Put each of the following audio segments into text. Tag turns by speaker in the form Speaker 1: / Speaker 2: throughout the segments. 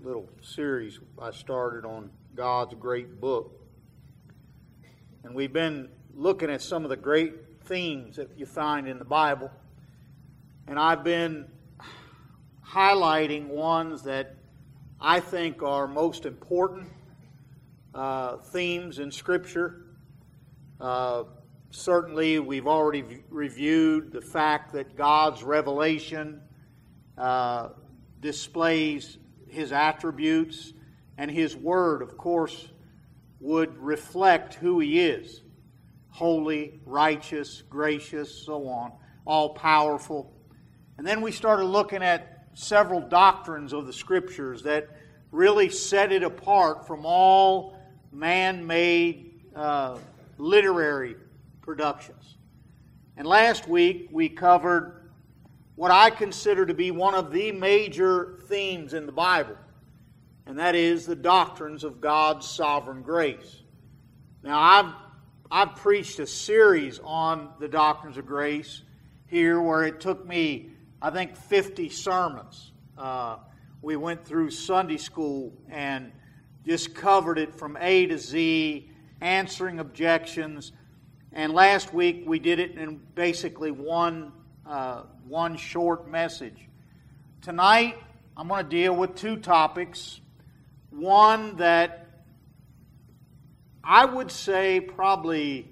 Speaker 1: little series I started on God's great book. And we've been looking at some of the great themes that you find in the Bible. And I've been highlighting ones that I think are most important themes in Scripture. Certainly, we've already reviewed the fact that God's revelation displays His attributes, and His Word, of course, would reflect who He is. Holy, righteous, gracious, so on, all-powerful. And then we started looking at several doctrines of the Scriptures that really set it apart from all man-made literary productions. And last week we covered what I consider to be one of the major themes in the Bible, and that is the doctrines of God's sovereign grace. Now, I've preached a series on the doctrines of grace here where it took me, I think, 50 sermons. We went through Sunday school and just covered it from A to Z, answering objections. And last week we did it in basically one short message. Tonight I'm going to deal with two topics. One that I would say probably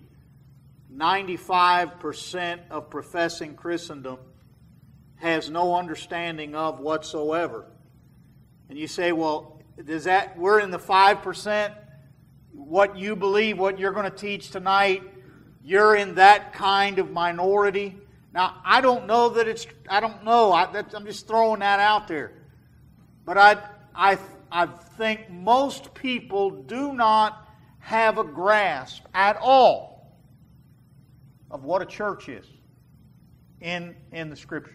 Speaker 1: 95% of professing Christendom has no understanding of whatsoever. And you say, well, does that, we're in the 5%? What you believe, what you're going to teach tonight, you're in that kind of minority? Now, I don't know that it's, I don't know. I'm just throwing that out there. But I think most people do not have a grasp at all of what a church is in the Scriptures.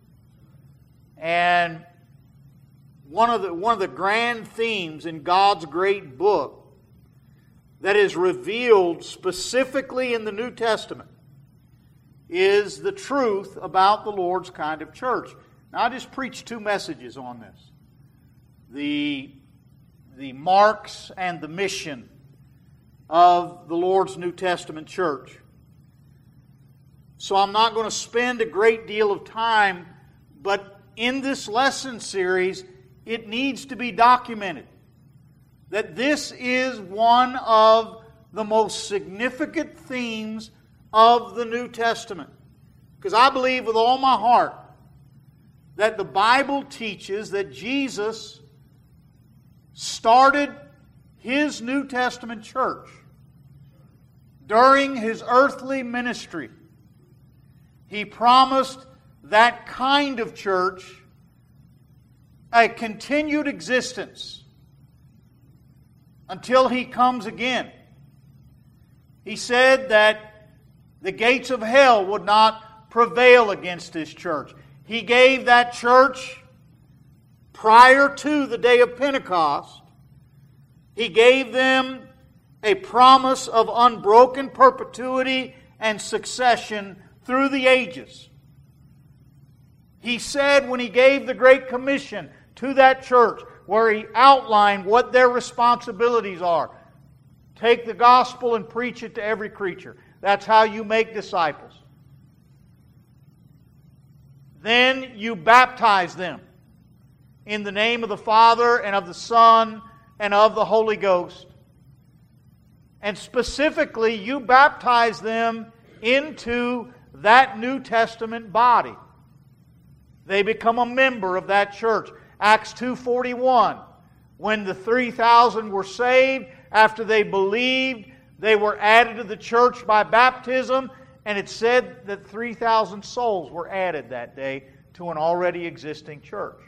Speaker 1: And one of the grand themes in God's great book that is revealed specifically in the New Testament is the truth about the Lord's kind of church. Now, I just preached two messages on this. The marks and the mission of the Lord's New Testament church. So I'm not going to spend a great deal of time, but in this lesson series, it needs to be documented that this is one of the most significant themes of the New Testament. Because I believe with all my heart that the Bible teaches that Jesus started His New Testament church during His earthly ministry. He promised that kind of church a continued existence until He comes again. He said that the gates of hell would not prevail against His church. He gave that church, prior to the day of Pentecost, He gave them a promise of unbroken perpetuity and succession through the ages. He said when He gave the Great Commission to that church, where He outlined what their responsibilities are. Take the gospel and preach it to every creature. That's how you make disciples. Then you baptize them in the name of the Father and of the Son and of the Holy Ghost. And specifically, you baptize them into that New Testament body. They become a member of that church. Acts 2:41, when the 3,000 were saved, after they believed, they were added to the church by baptism, and it said that 3,000 souls were added that day to an already existing church.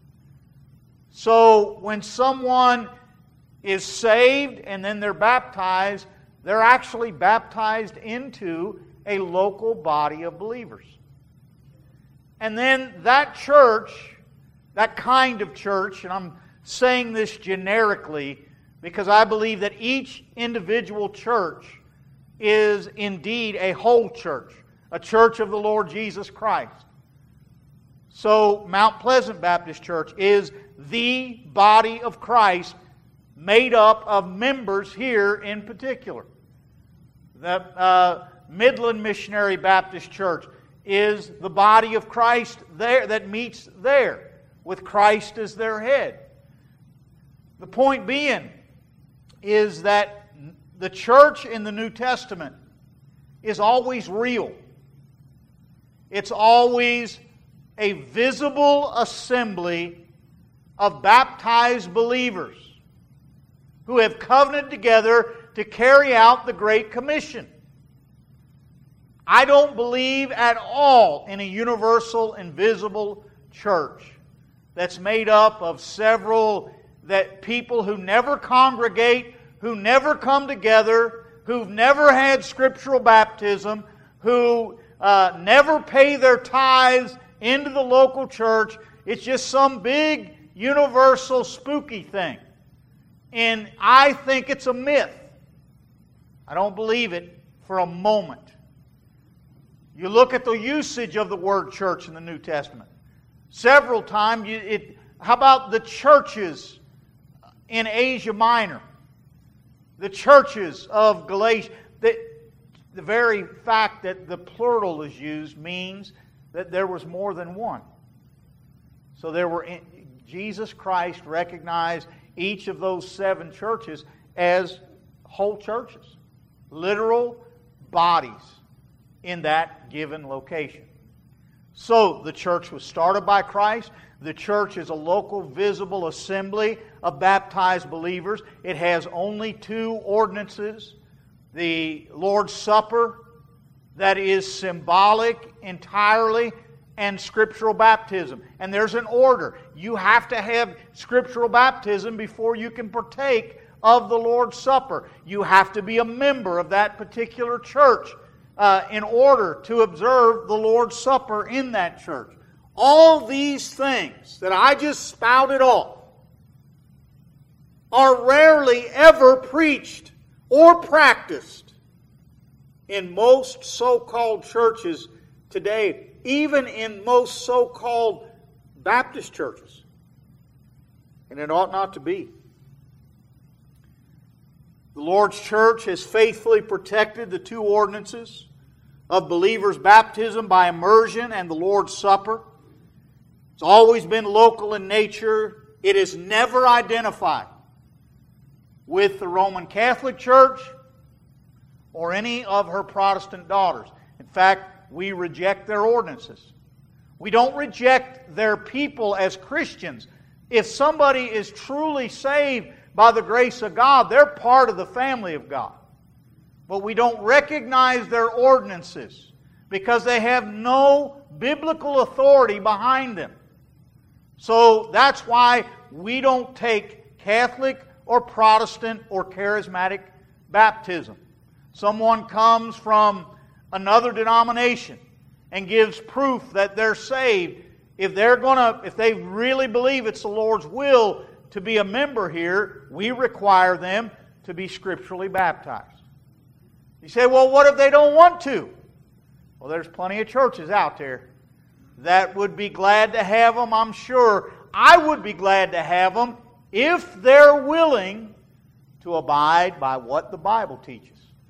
Speaker 1: So when someone is saved and then they're baptized, they're actually baptized into a local body of believers. And then that church, that kind of church, and I'm saying this generically because I believe that each individual church is indeed a whole church, a church of the Lord Jesus Christ. So Mount Pleasant Baptist Church is the body of Christ made up of members here in particular. The Midland Missionary Baptist Church is the body of Christ there that meets there, with Christ as their head. The point being is that the church in the New Testament is always real. It's always a visible assembly of baptized believers who have covenanted together to carry out the Great Commission. I don't believe at all in a universal, invisible church that's made up of several people who never congregate, who never come together, who've never had scriptural baptism, who never pay their tithes into the local church. It's just some big, universal, spooky thing. And I think it's a myth. I don't believe it for a moment. You look at the usage of the word church in the New Testament. Several times, how about the churches in Asia Minor? The churches of Galatia. The very fact that the plural is used means that there was more than one. So Jesus Christ recognized each of those 7 churches as whole churches, literal bodies in that given location. So the church was started by Christ. The church is a local, visible assembly of baptized believers. It has only 2 ordinances. The Lord's Supper, that is symbolic entirely, and scriptural baptism. And there's an order. You have to have scriptural baptism before you can partake of the Lord's Supper. You have to be a member of that particular church in order to observe the Lord's Supper in that church. All these things that I just spouted off are rarely ever preached or practiced in most so-called churches today, even in most so-called Baptist churches. And it ought not to be. The Lord's church has faithfully protected the 2 ordinances of believers' baptism by immersion and the Lord's Supper. It's always been local in nature. It is never identified with the Roman Catholic Church or any of her Protestant daughters. In fact, we reject their ordinances. We don't reject their people as Christians. If somebody is truly saved by the grace of God, they're part of the family of God. But we don't recognize their ordinances because they have no biblical authority behind them. So that's why we don't take Catholic or Protestant or charismatic baptism. Someone comes from another denomination and gives proof that they're saved. If they really believe it's the Lord's will to be a member here, we require them to be scripturally baptized. You say, well, what if they don't want to? Well, there's plenty of churches out there that would be glad to have them, I'm sure. I would be glad to have them if they're willing to abide by what the Bible teaches.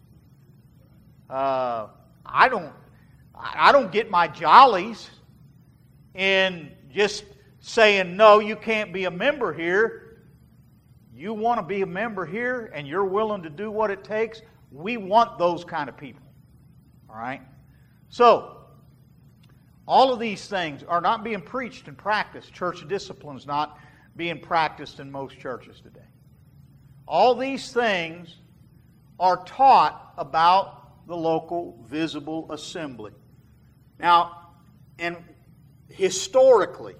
Speaker 1: I don't get my jollies in just saying, no, you can't be a member here. You want to be a member here and you're willing to do what it takes. We want those kind of people. All right? So, all of these things are not being preached and practiced. Church discipline is not being practiced in most churches today. All these things are taught about the local visible assembly. Now, and historically,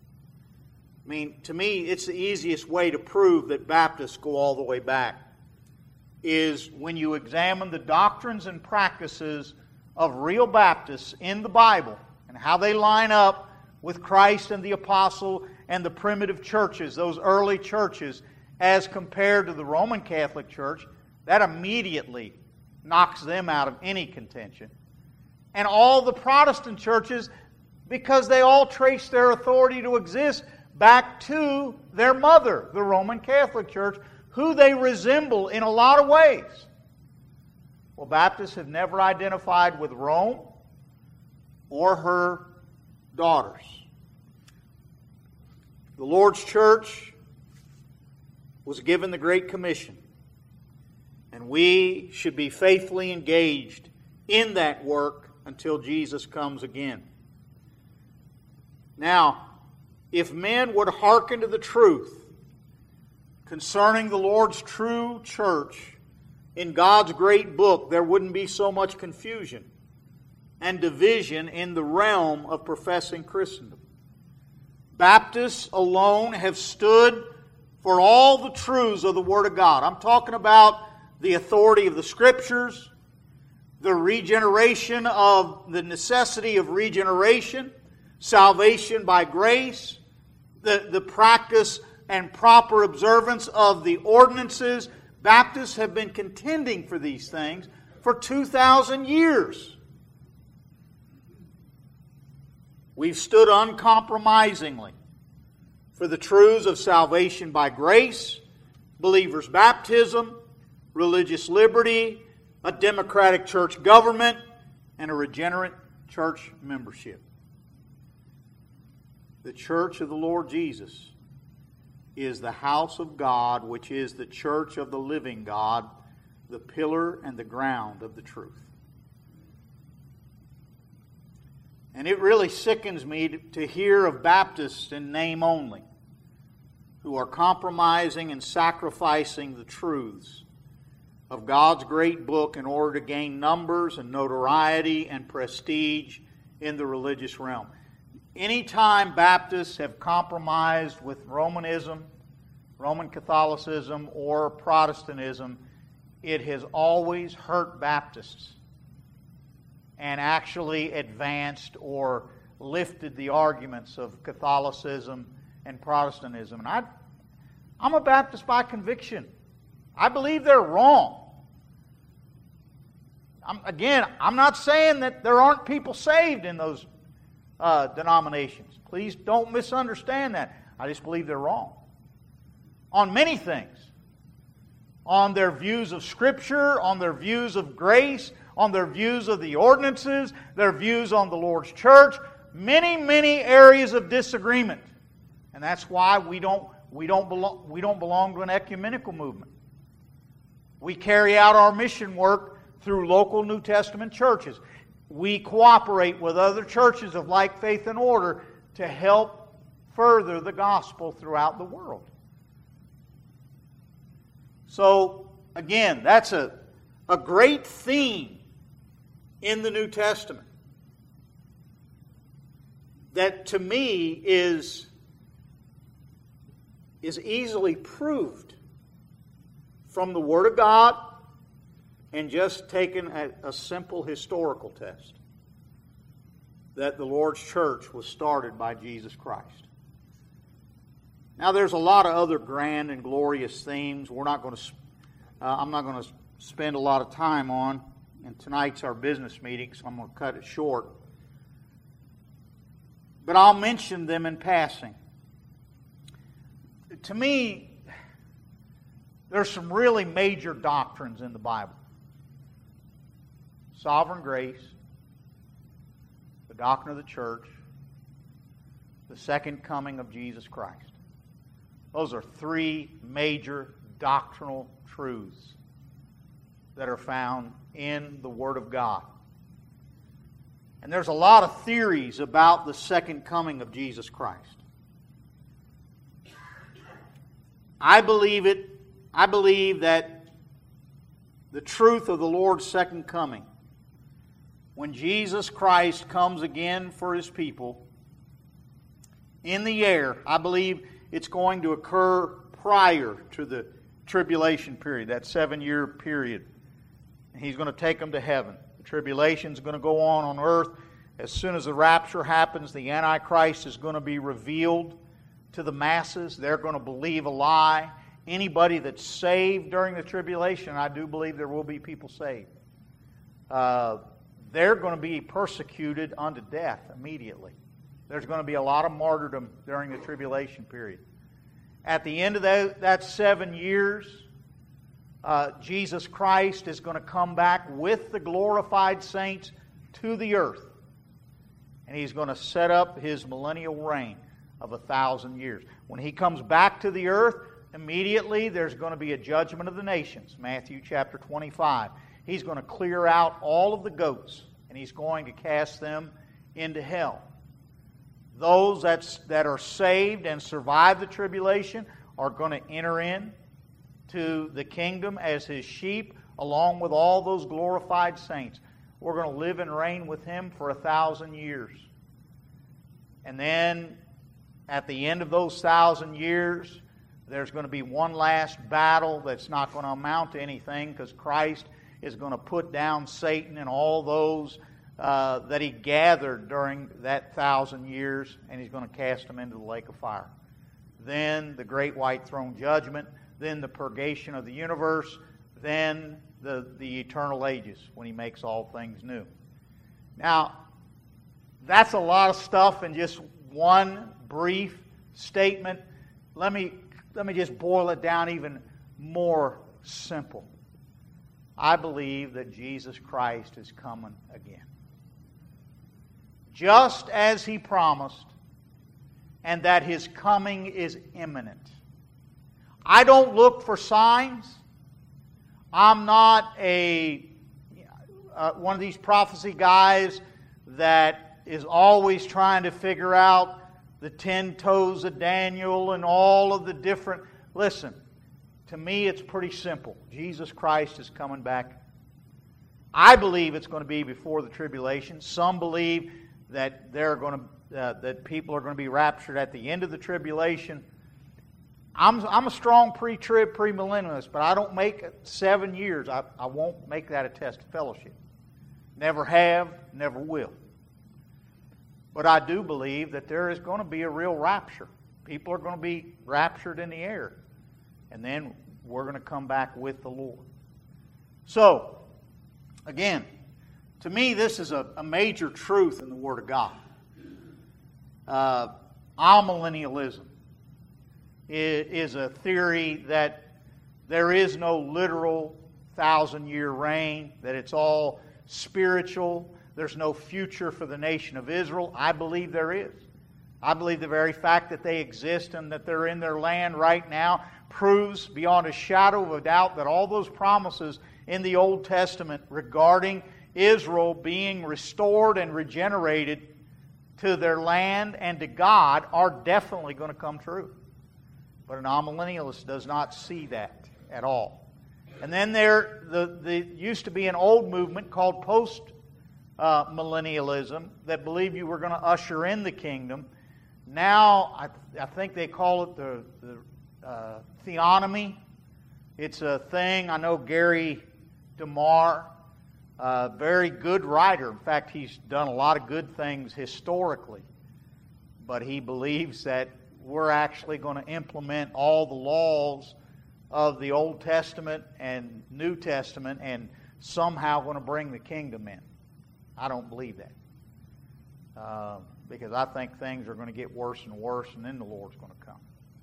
Speaker 1: to me, it's the easiest way to prove that Baptists go all the way back is when you examine the doctrines and practices of real Baptists in the Bible and how they line up with Christ and the apostle and the primitive churches, those early churches, as compared to the Roman Catholic Church. That immediately knocks them out of any contention. And all the Protestant churches, because they all trace their authority to exist back to their mother, the Roman Catholic Church, who they resemble in a lot of ways. Well, Baptists have never identified with Rome or her daughters. The Lord's church was given the Great Commission, and we should be faithfully engaged in that work until Jesus comes again. Now, if men would hearken to the truth concerning the Lord's true church in God's great book, there wouldn't be so much confusion and division in the realm of professing Christendom. Baptists alone have stood for all the truths of the Word of God. I'm talking about the authority of the Scriptures, the regeneration of the necessity of regeneration, salvation by grace, the practice and proper observance of the ordinances. Baptists have been contending for these things for 2,000 years. We've stood uncompromisingly for the truths of salvation by grace, believers' baptism, religious liberty, a democratic church government, and a regenerate church membership. The church of the Lord Jesus is the house of God, which is the church of the living God, the pillar and the ground of the truth. And it really sickens me to hear of Baptists in name only who are compromising and sacrificing the truths of God's great book in order to gain numbers and notoriety and prestige in the religious realm. Anytime Baptists have compromised with Romanism, Roman Catholicism, or Protestantism, it has always hurt Baptists and actually advanced or lifted the arguments of Catholicism and Protestantism. And I'm a Baptist by conviction. I believe they're wrong. I'm not saying that there aren't people saved in those denominations. Please don't misunderstand that. I just believe they're wrong on many things. On their views of Scripture, on their views of grace, on their views of the ordinances, their views on the Lord's church. Many, many areas of disagreement. And that's why we don't belong to an ecumenical movement. We carry out our mission work through local New Testament churches. We cooperate with other churches of like faith and order to help further the gospel throughout the world. So, again, that's a great theme in the New Testament that to me is easily proved from the Word of God and just taken a simple historical test that the Lord's church was started by Jesus Christ. Now, there's a lot of other grand and glorious themes I'm not going to spend a lot of time on, and tonight's our business meeting, so I'm going to cut it short. But I'll mention them in passing. To me, there's some really major doctrines in the Bible. Sovereign grace, the doctrine of the church, the second coming of Jesus Christ. Those are three major doctrinal truths that are found in the Word of God. And there's a lot of theories about the second coming of Jesus Christ. I believe that the truth of the Lord's second coming, when Jesus Christ comes again for His people in the air, I believe it's going to occur prior to the tribulation period, that 7-year period. He's going to take them to heaven. The tribulation is going to go on earth. As soon as the rapture happens, the Antichrist is going to be revealed to the masses. They're going to believe a lie. Anybody that's saved during the tribulation, I do believe there will be people saved, they're going to be persecuted unto death immediately. There's going to be a lot of martyrdom during the tribulation period. At the end of that 7 years, Jesus Christ is going to come back with the glorified saints to the earth. And He's going to set up His millennial reign of 1,000 years. When He comes back to the earth, immediately there's going to be a judgment of the nations. Matthew chapter 25. He's going to clear out all of the goats, and He's going to cast them into hell. Those that are saved and survive the tribulation are going to enter in to the kingdom as His sheep, along with all those glorified saints. We're going to live and reign with Him for 1,000 years. And then, at the end of those 1,000 years, there's going to be one last battle that's not going to amount to anything, because Christ is going to put down Satan and all those that He gathered during that 1,000 years, and He's going to cast them into the lake of fire. Then the great white throne judgment, then the purgation of the universe, then the eternal ages, when He makes all things new. Now, that's a lot of stuff in just one brief statement. Let me just boil it down even more simple. I believe that Jesus Christ is coming again, just as He promised, and that His coming is imminent. I don't look for signs. I'm not one of these prophecy guys that is always trying to figure out the 10 toes of Daniel and all of the different... Listen, to me it's pretty simple. Jesus Christ is coming back. I believe it's going to be before the tribulation. Some believe that that people are going to be raptured at the end of the tribulation. I'm a strong pre-trib, premillennialist, but I don't make 7 years. I won't make that a test of fellowship. Never have, never will. But I do believe that there is going to be a real rapture. People are going to be raptured in the air. And then we're going to come back with the Lord. So, again, to me this is a major truth in the Word of God. Amillennialism is a theory that there is no literal 1,000-year reign, that it's all spiritual. There's no future for the nation of Israel. I believe there is. I believe the very fact that they exist and that they're in their land right now proves beyond a shadow of a doubt that all those promises in the Old Testament regarding Israel being restored and regenerated to their land and to God are definitely going to come true. But an amillennialist does not see that at all. And then there used to be an old movement called post-millennialism that believed you were going to usher in the kingdom. Now, I think they call it the theonomy. It's a thing. I know Gary DeMar, a very good writer. In fact, he's done a lot of good things historically. But he believes that we're actually going to implement all the laws of the Old Testament and New Testament and somehow going to bring the kingdom in. I don't believe that. Because I think things are going to get worse and worse, and then the Lord's going to come.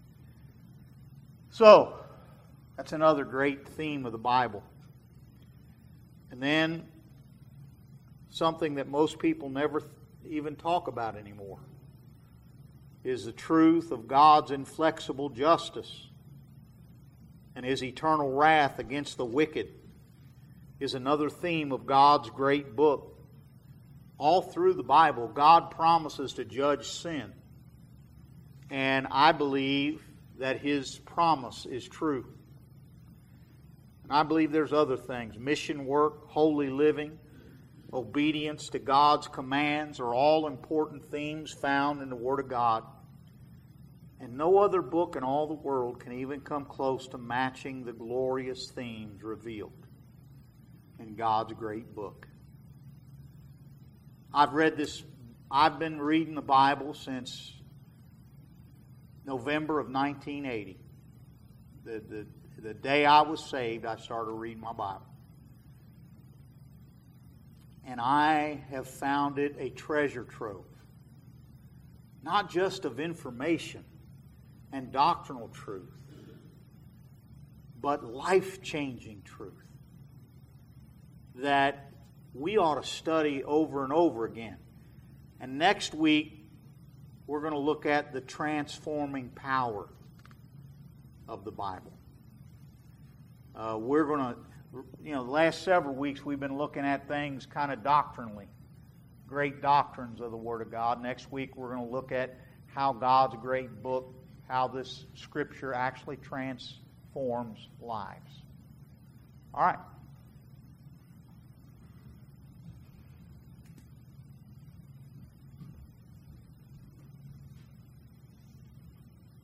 Speaker 1: So, that's another great theme of the Bible. And then, something that most people never even talk about anymore is the truth of God's inflexible justice and His eternal wrath against the wicked is another theme of God's great book. All through the Bible, God promises to judge sin. And I believe that His promise is true. And I believe there's other things. Mission work, holy living, obedience to God's commands are all important themes found in the Word of God. And no other book in all the world can even come close to matching the glorious themes revealed in God's great book. I've been reading the Bible since November of 1980. The day I was saved, I started reading my Bible. And I have found it a treasure trove. not just of information and doctrinal truth, but life-changing truth that we ought to study over and over again. And next week, we're going to look at the transforming power of the Bible. We're going to, the last several weeks we've been looking at things kind of doctrinally, great doctrines of the Word of God. Next week we're going to look at how God's great book, how this Scripture actually transforms lives. All right.